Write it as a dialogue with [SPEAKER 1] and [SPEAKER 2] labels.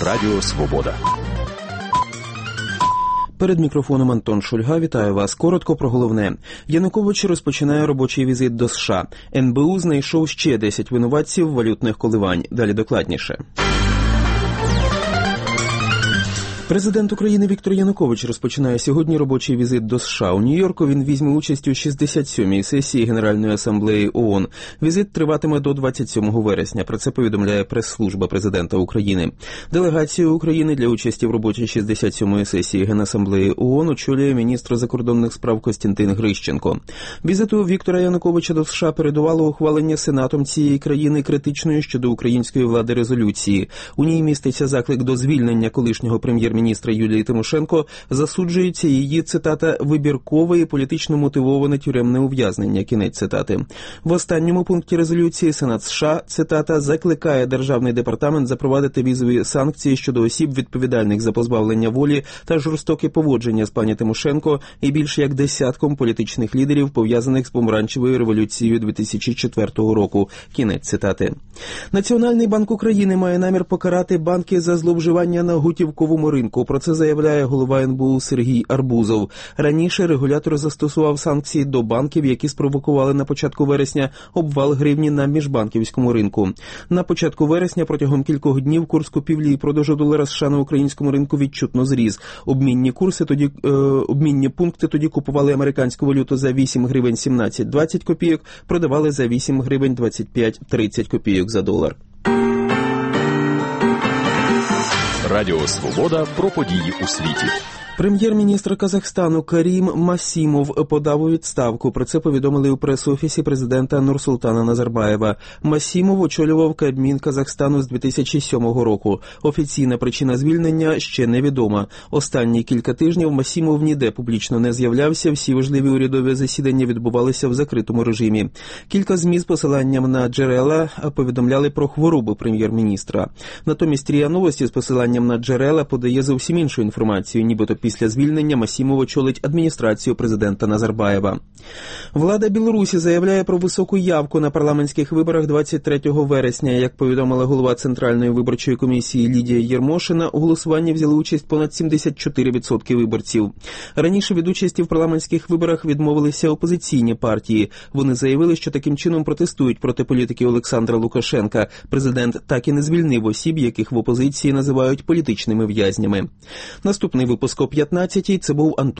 [SPEAKER 1] Радіо Свобода.
[SPEAKER 2] Перед мікрофоном Антон Шульга. Вітаю вас. Коротко про головне. Янукович розпочинає робочий візит до США. НБУ знайшов ще 10 винуватців валютних коливань. Далі докладніше. Президент України Віктор Янукович розпочинає сьогодні робочий візит до США. У Нью-Йорку він візьме участь у 67-й сесії Генеральної асамблеї ООН. Візит триватиме до 27 вересня. Про це повідомляє прес-служба президента України. Делегацію України для участі в роботі 67-ї сесії Генасамблеї ООН очолює міністр закордонних справ Костянтин Грищенко. Візиту Віктора Януковича до США передувало ухвалення Сенатом цієї країни критичної щодо української влади резолюції. У ній міститься заклик до звільнення колишнього прем'єр-міністра Юлії Тимошенко, засуджується її, цитата, «вибіркове і політично мотивоване тюремне ув'язнення», кінець цитати. В останньому пункті резолюції Сенат США, цитата, «закликає Державний департамент запровадити візові санкції щодо осіб, відповідальних за позбавлення волі та жорстоке поводження з пані Тимошенко і більш як десятком політичних лідерів, пов'язаних з помаранчевою революцією 2004 року», кінець цитати. Національний банк України має намір покарати банки за зловживання на готівковому ринку. Про це заявляє голова НБУ Сергій Арбузов. Раніше регулятор застосував санкції до банків, які спровокували на початку вересня обвал гривні на міжбанківському ринку. На початку вересня протягом кількох днів курс купівлі і продажу долара США на українському ринку відчутно зріс. Обмінні пункти тоді купували американську валюту за 8 гривень 17-20 копійок, продавали за 8 гривень 25-30 копійок за долар.
[SPEAKER 1] Радіо Свобода про події у світі.
[SPEAKER 2] Прем'єр-міністр Казахстану Карім Масімов подав у відставку. Про це повідомили у прес-офісі президента Нурсултана Назарбаєва. Масімов очолював Кабмін Казахстану з 2007 року. Офіційна причина звільнення ще невідома. Останні кілька тижнів Масімов ніде публічно не з'являвся, всі важливі урядові засідання відбувалися в закритому режимі. Кілька ЗМІ з посиланням на джерела повідомляли про хворобу прем'єр-міністра. Натомість РІА Новості з посиланням на джерела подає зовсім іншу інформацію, нібито після звільнення Масімов очолить адміністрацію президента Назарбаєва. Влада Білорусі заявляє про високу явку на парламентських виборах 23 вересня. Як повідомила голова Центральної виборчої комісії Лідія Єрмошина, у голосуванні взяли участь понад 74% виборців. Раніше від участі в парламентських виборах відмовилися опозиційні партії. Вони заявили, що таким чином протестують проти політики Олександра Лукашенка. Президент так і не звільнив осіб, яких в опозиції називають політичними в'язнями. Наступний випуск о 15-й. Це був Антон